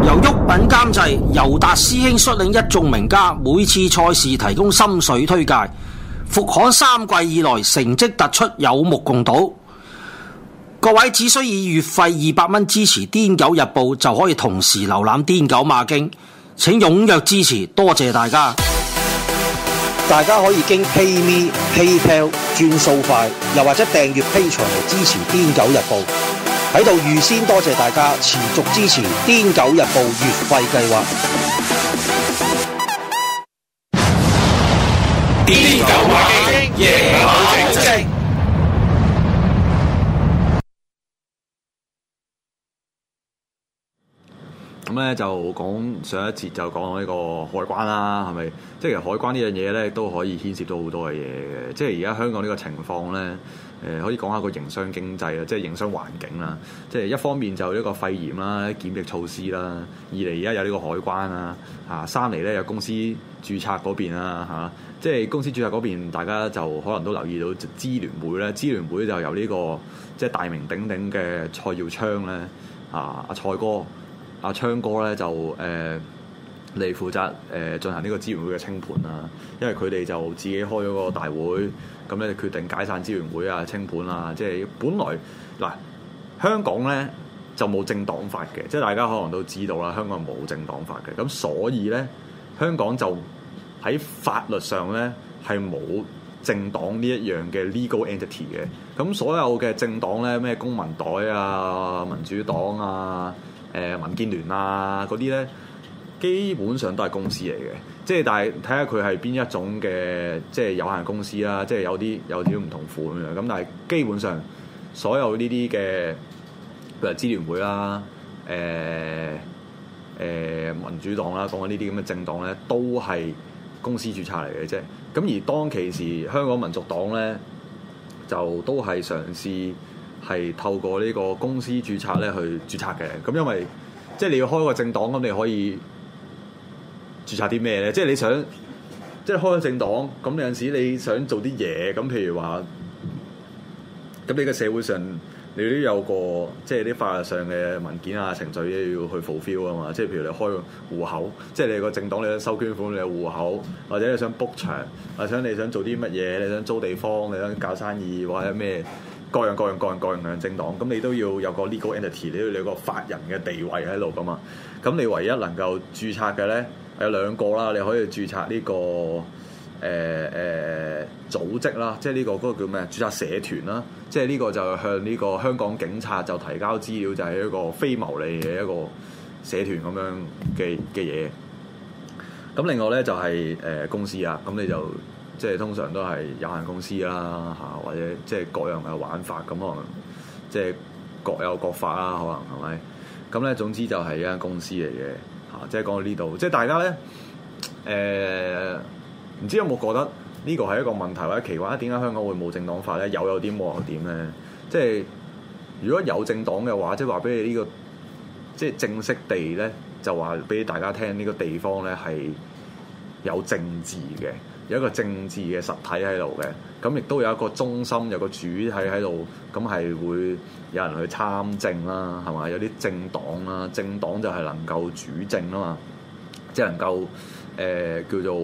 由郁品監製，尤達師兄率領一眾名家，每次賽事提供心水推介。復刊3季以來成績突出，有目共睹。各位只需以月費200蚊支持《癲狗日報》，就可以同時瀏覽《癲狗馬經》。請踴躍支持，多謝大家！大家可以經 PayMe、PayPal 轉數快，又或者訂閱 Patreon嚟支持《癲狗日報》。喺度預先多謝大家持續支持《癲狗日報》月費計劃。 癲狗馬經，夜馬正正。 咁咧就講上一節就講呢個海關啦，係咪？即係其實海關呢樣嘢咧都可以牽涉到好多嘅嘢嘅。即係而家香港呢個情況咧，可以講下個營商經濟啊，即係營商環境啦。即係一方面就呢個肺炎啦、檢疫措施啦；二嚟而家有呢個海關啦，三嚟咧有公司註冊嗰邊啦，即係公司註冊嗰邊，大家就可能都留意到支聯會咧，支聯會就由呢個即係大名鼎鼎嘅蔡耀昌咧，阿蔡哥。阿昌哥咧就嚟負責進行呢個支聯會嘅清盤啦，因為佢哋就自己開咗個大會，咁咧決定解散支聯會啊、清盤啊，即係本來嗱香港咧就冇政黨法嘅，即係大家可能都知道啦，香港冇政黨法嘅，咁所以咧香港就喺法律上咧係冇政黨呢一樣嘅 legal entity 嘅，咁所有嘅政黨咧咩公民黨啊、民主黨啊、民建聯啊嗰啲咧，基本上都係公司嚟嘅，即係但係睇下佢係邊一種嘅，即係有限公司啦，即係有啲唔同款嘅，咁但係基本上所有呢啲嘅，譬如支聯會啦、民主黨啦，講緊呢啲咁嘅政黨咧，都係公司註冊嚟嘅啫。咁而當其時香港民族黨咧，就都係嘗試係透過呢個公司註冊咧去註冊嘅，咁因為即係你要開個政黨，咁你可以註冊啲咩咧？即係你想即係開個政黨，咁有陣時你想做啲嘢，咁譬如話，咁你嘅社會上你都有個即係啲法律上嘅文件啊程序要去 fulfill 啊嘛。即係譬如你開個戶口，即係你個政黨你想收捐款，你有戶口，或者你想 book 場，或者你想做啲乜嘢，你想租地方，你想搞生意或者咩？各樣嘅政黨，咁你都要有個 legal entity，你都要有個法人嘅地位喺度噶嘛。咁你唯一能夠註冊嘅咧有兩個啦，你可以註冊呢個組織啦，即係呢個嗰個叫咩？註冊社團啦，即係呢個就向呢個香港警察就提交資料，就係一個非牟利嘅一個社團咁樣嘅嘢。咁另外咧就係公司啊，咁你就。即係通常都係有限公司啦，或者即係各樣嘅玩法，咁可能即係各有各法啦，可能係咪？咁咧總之就係一間公司嚟嘅，即係講到呢度，即係大家咧唔知有冇覺得呢個係一個問題或者奇怪？點解香港會冇政黨法咧？有點冇又點咧？即係如果有政黨嘅話，即係話俾你呢個即係正式地咧，就話俾大家聽呢個地方咧係有政治嘅。有一個政治嘅實體喺度嘅，咁亦都有一個中心，有個主體喺度，咁係會有人去參政啦，係嘛？有啲政黨啦，政黨就係能夠主政啊嘛，即係能夠叫做，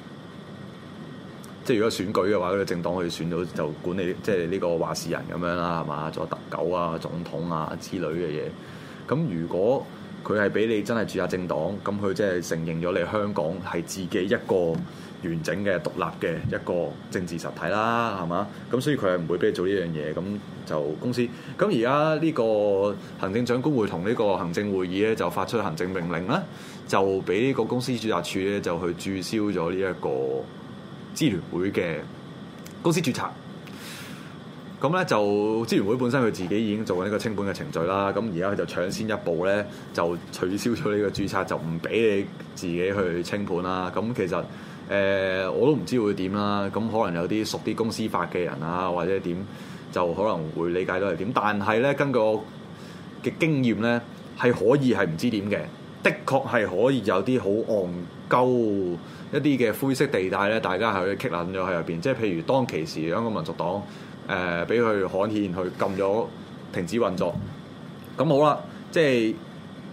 即係如果選舉嘅話，嗰個政黨可以選到就管理，即係呢個話事人咁樣啦，係嘛？做特首啊、總統啊之類嘅嘢。咁如果佢係俾你真係註冊政黨，咁佢即係承認咗你香港係自己一個完整嘅獨立嘅一個政治實體啦，係嘛？咁所以佢係唔會俾你做呢樣嘢，咁就公司。咁而家呢個行政長官會同呢個行政會議咧，就發出行政命令啦，就俾呢個公司註冊處咧就去註銷咗呢一個支聯會嘅公司註冊。咁咧就支聯會本身佢自己已經做緊呢個清盤嘅程序啦，咁而家佢就搶先一步咧，就取消咗呢個註冊，就唔俾你自己去清盤啦。咁其實我都唔知會點啦。咁可能有啲熟啲公司法嘅人啊，或者點就可能會理解到係點。但係咧，根據我嘅經驗咧，係可以係唔知點嘅，的確係可以有啲好戇鳩一啲嘅灰色地帶咧，大家係去棘撚咗喺入邊。即係譬如當其時香港民族黨。俾佢刊憲去禁咗停止運作，咁好啦，即係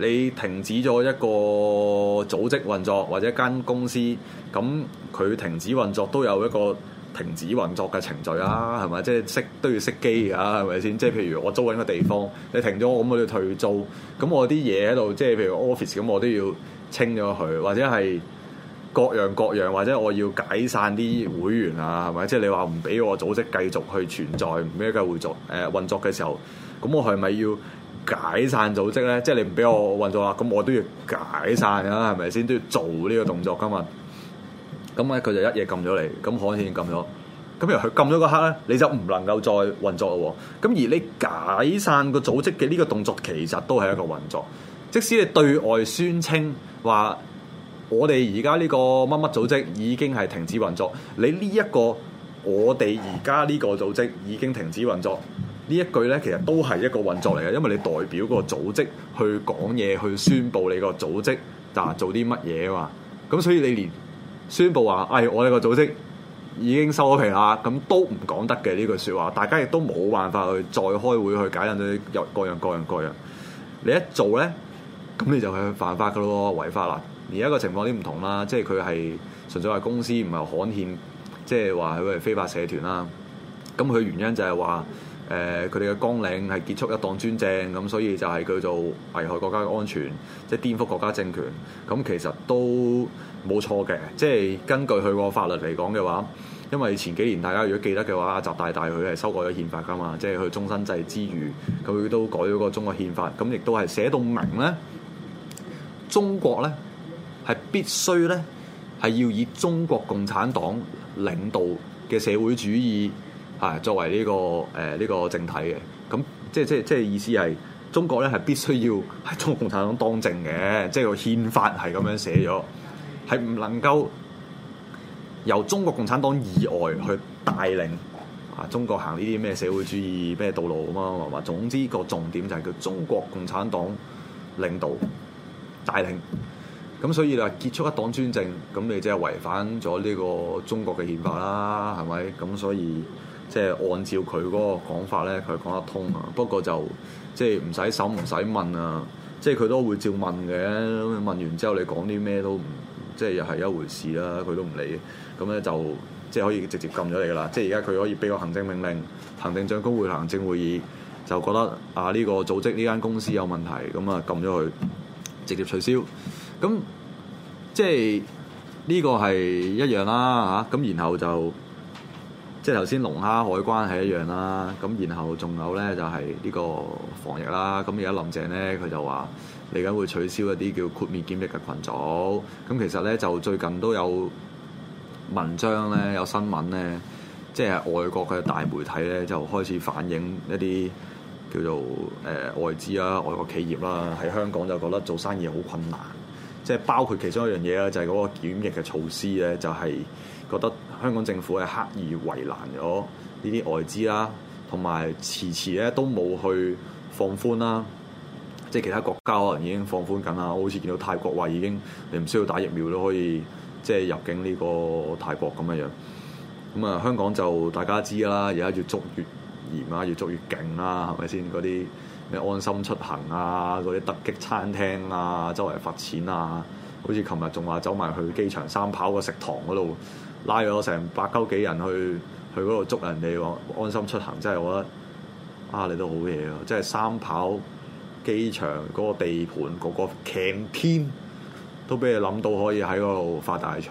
你停止咗一個組織運作或者一間公司，咁佢停止運作都有一個停止運作嘅程序啦，係咪？即係都要熄機㗎，係咪先？即係譬如我租緊個地方，你停咗，咁我要退租，咁我啲嘢喺度，即係譬如 office 咁，我都要清咗佢，或者係各樣，或者我要解散啲會員啊，係咪？即係你話唔俾我組織繼續去存在，唔俾佢運作嘅時候，咁我係咪要解散組織咧？即係你唔俾我運作啦，咁我都要解散㗎，係咪先？都要做呢個動作㗎嘛。咁咧佢就一嘢撳咗你，咁可能已經撳咗。咁由佢撳咗嗰刻咧，你就唔能夠再運作咯。咁而你解散個組織嘅呢個動作，其實都係一個運作。即使你對外宣稱話我哋而家呢個乜乜組織已經係停止運作，你呢一個我哋而家呢個組織已經停止運作呢一句咧，其實都係一個運作嚟嘅，因為你代表個組織去講嘢，去宣佈你個組織做啲乜嘢啊嘛。咁所以你連宣佈話，我哋個組織已經收咗皮啦，咁都唔講得嘅呢句説話，大家亦都冇辦法去再開會去解釋咗各樣。你一做咧，咁你就係犯法噶咯，違法啦。而家個情況啲唔同啦，即係佢係純粹係公司，唔係刊憲，即係話佢係非法社團啦。咁佢原因就係話，佢哋嘅綱領係結束一黨專政，咁所以就係叫做危害國家嘅安全，即係顛覆國家政權。咁其實都冇錯嘅，即係根據佢個法律嚟講嘅話，因為前幾年大家如果記得嘅話，習大大佢係修改咗憲法噶嘛，即係佢終身制之餘，佢都改咗個中國憲法，咁亦都係寫到明咧，中國咧係必須咧係要以中國共產黨領導嘅社會主義作為呢個政體嘅，咁即係意思係中國咧係必須要係中國共產黨當政嘅，即係個憲法係咁樣寫咗。係唔能夠由中國共產黨以外去帶領中國行呢啲咩社會主義咩道路咁啊嘛。總之個重點就係叫中國共產黨領導帶領。咁所以啦，結束一黨專政，咁你即係違反咗呢個中國嘅憲法啦，係咪？咁所以即係按照佢嗰個講法咧，佢講得通啊。不過就即係唔使審唔使問啊，即係佢都會照問嘅。問完之後你講啲咩都唔。即係又係一回事啦，佢都唔理，咁咧就即係可以直接撳咗你噶啦。即係而家佢可以俾個行政命令，行政長官會行政會議就覺得呢個組織呢間公司有問題，咁啊撳咗佢，直接取消。咁即係呢個係一樣啦嚇。咁然後就即係頭先龍蝦海關係一樣啦。咁然後仲有咧就係呢個防疫啦。咁而家林鄭咧佢就話，嚟緊會取消一啲叫豁免檢疫嘅群組，咁其實咧就最近都有文章咧，有新聞咧，即係外國嘅大媒體咧就開始反映一啲叫做外資啦、外國企業啦，喺香港就覺得做生意好困難，即係包括其中一樣嘢咧，就係嗰個檢疫嘅措施咧，就係覺得香港政府係刻意為難咗呢啲外資啦，同埋遲咧都冇去放寬啦。即係其他國家可能已經放寬緊啦，我好似見到泰國話已經你唔需要打疫苗都可以即係入境呢個泰國咁樣。咁啊香港就大家知啦，而家越捉越嚴啊，越捉越勁啦，係咪先？嗰啲咩安心出行啊，嗰啲突擊餐廳啊，周圍罰錢啊，好似琴日仲話走埋去機場三跑個食堂嗰度拉咗成100幾人去嗰度捉人哋話安心出行，真係我覺得你都好嘢啊！即係三跑。機場嗰個地盤嗰個 canteen 都俾你諗到可以喺嗰度發大財，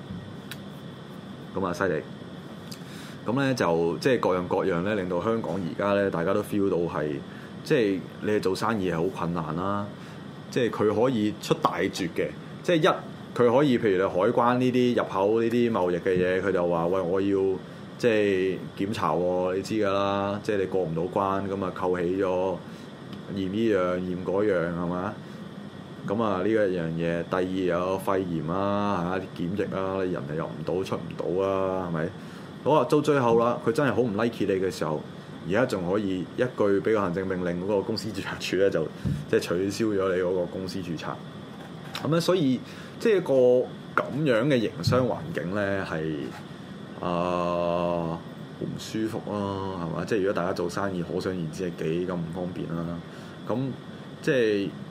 咁啊犀利！咁咧就即係各樣咧，令到香港而家咧大家都 feel 到係即係你係做生意係好困難啦。即係佢可以出大絕嘅，即係佢可以譬如你海關呢啲入口呢啲貿易嘅嘢，佢就話喂，我要即係檢查喎，你知㗎啦，即係你過唔到關咁啊，扣起咗。驗呢樣驗嗰樣係嘛？咁啊呢一樣嘢，第二有肺炎啊啲檢疫啊，人係入唔到出唔到啊，係咪？好啊，到最後啦，佢真係好唔 like 你嘅時候，而家仲可以一句俾個行政命令，嗰個公司註冊處咧就即係取消咗你嗰個公司註冊。咁咧，所以即係一個咁樣嘅營商環境咧係好唔舒服啊，係嘛？即係如果大家做生意，可想而知係幾咁唔方便啦。咁即係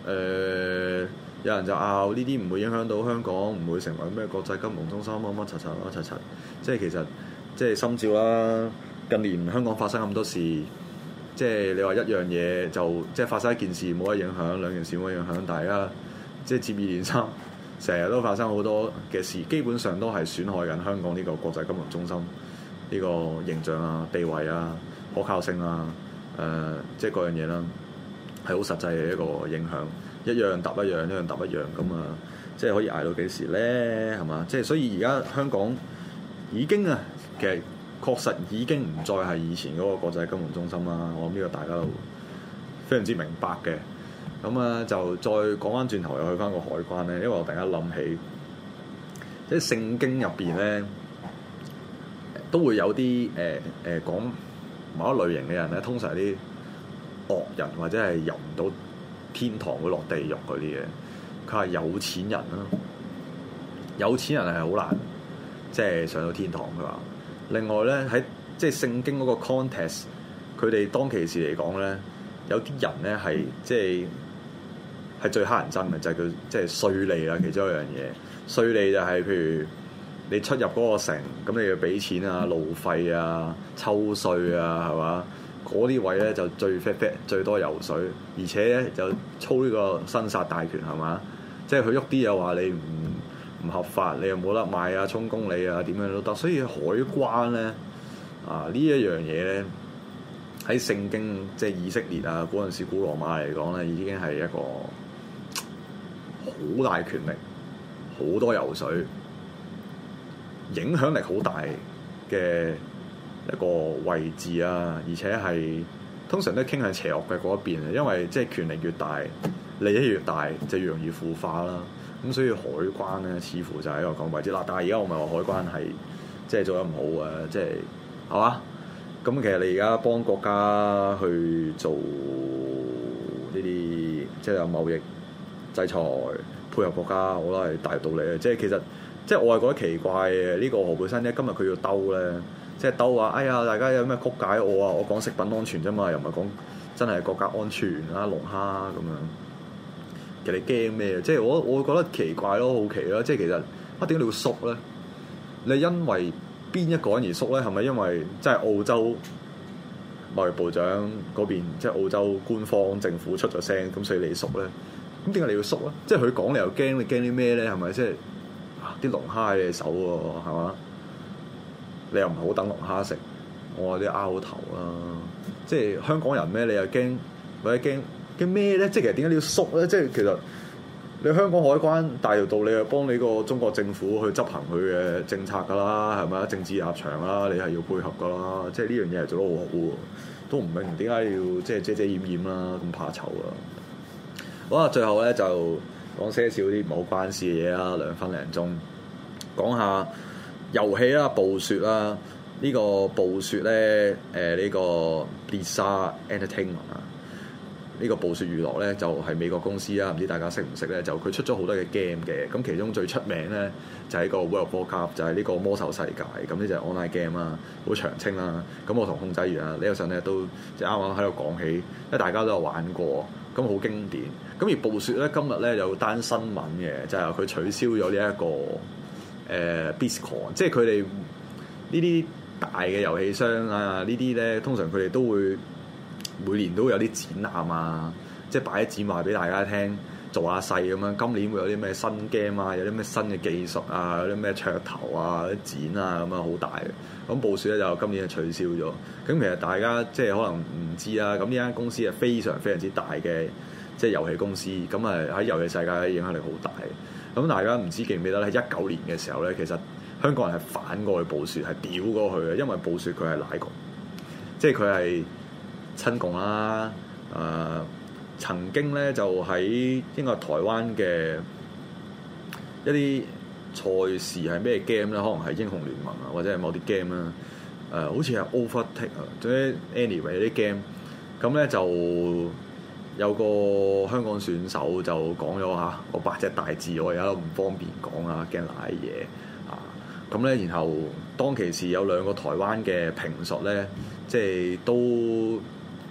有人就拗呢啲唔會影響到香港，唔會成為咩國際金融中心乜乜柒，即係其實即係心照啦。近年香港發生咁多事，即係你話一樣嘢就即係發生一件事冇得影響，兩件事冇得影響，大家即係接二連三，成日都發生好多嘅事，基本上都係損害緊香港呢個國際金融中心呢個形象啊、地位啊、可靠性啊，即係嗰樣嘢啦，係好實際嘅一個影響。一樣搭一樣，一樣搭一樣咁啊！即係可以捱到幾時咧？係嘛？即係所以而家香港已經啊，其實確實已經唔再係以前嗰個國際金融中心啦。我諗呢個大家都非常之明白嘅。咁啊，就再講翻轉頭又去翻個海關咧，因為我突然間諗起，即係聖經入邊咧都會有啲講某一類型嘅人咧，通常係啲惡人或者係入唔到天堂會落地獄嗰啲嘢，佢係有錢人啦。有錢人係好難即係上到天堂嘅話。另外咧喺即係聖經嗰個 context，佢哋當其時嚟講咧，有啲人咧係即係最乞人憎嘅，就係佢即係稅吏啦。其中一樣嘢，稅吏就係譬如你出入嗰個城，咁你要俾錢啊、路費啊、抽稅啊，係嘛？嗰啲位咧就最 fit 最多油水，而且咧就操呢個生殺大權係嘛？即係佢喐啲又話你唔合法，你又冇得買啊、充公你啊點樣都得。所以海關咧呢一樣嘢咧喺聖經即係以色列啊嗰陣時古羅馬嚟講咧，已經係一個好大權力、好多油水、影響力好大嘅一個位置啊，而且係通常都傾向邪惡嘅嗰一邊啊，因為即係權力越大，利益越大，就越容易腐化啦。咁所以海關咧，似乎就係一個咁位置啦。但係而家我唔係話海關係即係做得唔好啊，即係係嘛？咁其實你而家幫國家去做呢啲，即係有貿易制裁，配合國家，我覺得係大道理啊。即係其實即係我係覺得奇怪嘅，呢個何佩珊咧，今日佢要兜咧。即係兜話，哎呀！大家有咩曲解我啊？我講食品安全啫嘛，又唔係講真係國家安全啦、龍蝦咁樣。其實你驚咩？即係我覺得奇怪咯，好奇咯。即係其實點解你要縮咧？你因為邊一個人而縮咧？係咪因為即係澳洲貿易部長嗰邊，即係澳洲官方政府出咗聲，咁所以你縮咧？咁點解你要縮咧？即係佢講你又驚，你驚啲咩咧？係咪即係啲龍蝦喺你手喎？係嘛？你又唔好等龍蝦食，我有啲拗頭啦。即係香港人咩？你又驚或者驚咩咧？即係其實點解你要縮咧？即係其實你香港海關大條道理係幫你個中國政府去執行佢嘅政策㗎啦，係咪啊？政治立場啦，你係要配合㗎啦。即係呢樣嘢係做得好好喎，都唔明點解要即係遮遮掩掩啦，咁怕醜啊！好啦，最後咧就講些少啲唔好關事嘅嘢啦，2分零鐘講下遊戲啦、暴雪啦，呢個暴雪咧，呢個 Blizzard Entertainment 啊，呢個暴雪娛樂咧就係美國公司啦，唔知大家識唔識咧？就佢出咗好多嘅 game 嘅，咁其中最出名咧就係個 World of Warcraft，就係呢個魔獸世界，咁呢就係 online game 啦，好長青啦。咁我同控制員啊，呢個上咧都即係啱啱喺度講起，因為大家都有玩過，咁好經典。咁而暴雪咧今日咧有單新聞嘅，就係佢取消咗呢一個BlizzCon，即係佢哋呢啲大嘅遊戲商啊，呢啲咧通常佢哋都會每年都會有啲展覽啊，即係擺啲展話俾大家聽，做下勢咁樣。今年會有啲咩新 game 啊，有啲咩新嘅技術啊，有啲咩噱頭啊，啲展啊咁樣好大嘅。咁暴雪咧就今年就取消咗。咁其實大家即係可能唔知啊，咁呢間公司係非常非常之大嘅，即係遊戲公司。咁啊喺遊戲世界影響力好大。咁大家唔知記唔記得咧？19年嘅時候咧，其實香港人係反過去暴雪，係屌過去嘅，因為暴雪佢係奶共，即係佢係親共啦。曾經咧就喺應該係台灣嘅一啲賽事係咩 game 咧？可能係英雄聯盟啊，或者係某啲 game 啦。好似係 Overtake 啊，總之 anyway 啲 game，咁咧就有個香港選手就講咗嚇，我8隻大字我而家都唔方便講啊，驚賴嘢啊！咁咧，然後當其時有2個台灣嘅評述咧，即係都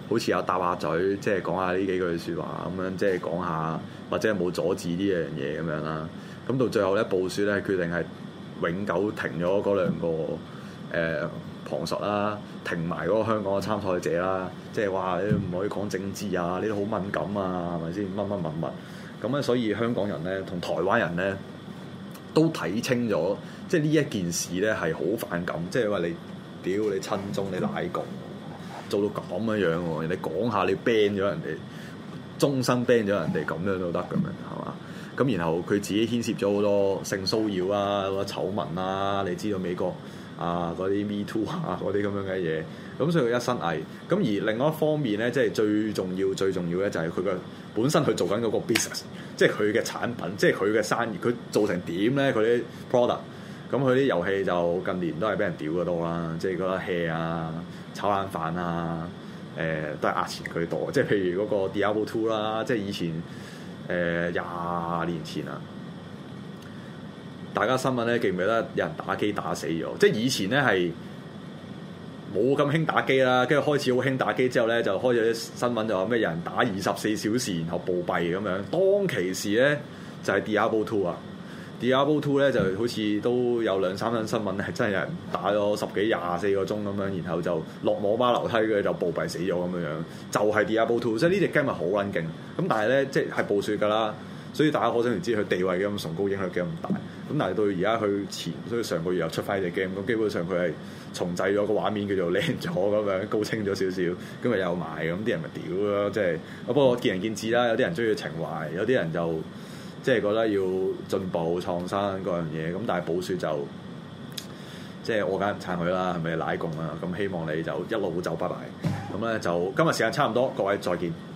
好似有搭下嘴，即係講下呢幾句説話咁樣，即係講下或者係冇阻止呢樣嘢咁樣啦。咁到最後咧，布殊咧決定係永久停咗嗰兩個旁述啦，停埋嗰個香港嘅參賽者啦，即係話你唔可以講政治啊，呢啲好敏感啊，係咪先？乜咁咧，所以香港人咧同台灣人咧都睇清咗，即係呢一件事咧係好反感，即係話你屌你親中你奶共做到咁樣喎，人哋講下你 ban 咗人哋，終身 ban 咗人哋咁樣都得咁樣係嘛？咁然後佢自己牽涉咗好多性騷擾啊、嗰個醜聞啊，你知道美國啊嗰啲 Me Too 啊嗰啲咁樣嘅嘢，咁所以佢一身蟻。咁而另外一方面咧，即係最重要咧，就係佢嘅本身佢做緊嗰個 business， 即係佢嘅產品，即係佢嘅生意，佢做成點咧？佢啲 product， 咁佢啲遊戲就近年都係俾人屌嘅多啦，即係覺得 hea 啊、炒冷飯啊，都係壓錢佢多。即係譬如嗰個 Diablo 2啦，即係以前20年前啊。大家新聞咧記唔記得有人打機打死咗？即係以前咧係冇咁興打機啦，跟住開始好興打機之後咧，就開咗啲新聞就話咩有人打24小時然後暴斃咁樣。當其時咧就係 Diablo 2啊 ，Diablo 2咧就好似都有2-3單新聞係真係有人打咗10幾24個鐘咁樣，然後就落網吧樓梯佢就暴斃死咗咁樣，就係 Diablo 2，即係呢隻 game 係好撚勁。咁但係咧即係布殊㗎啦。所以大家可想而知佢地位幾咁崇高，影響幾咁大。咁但係到而家佢所以上個月又出翻隻 game，咁基本上佢係重製咗個畫面叫做靚咗咁樣，高清咗少少，咁咪又賣，咁啲人咪屌咯，即係。不過見仁見智啦，有啲人中意情懷，有啲人就即係覺得要進步創新嗰樣嘢。咁但係布殊就即係我梗係唔撐佢啦，係咪奶共啊？咁希望你就一路走拜拜。咁咧就今日時間差唔多，各位再見。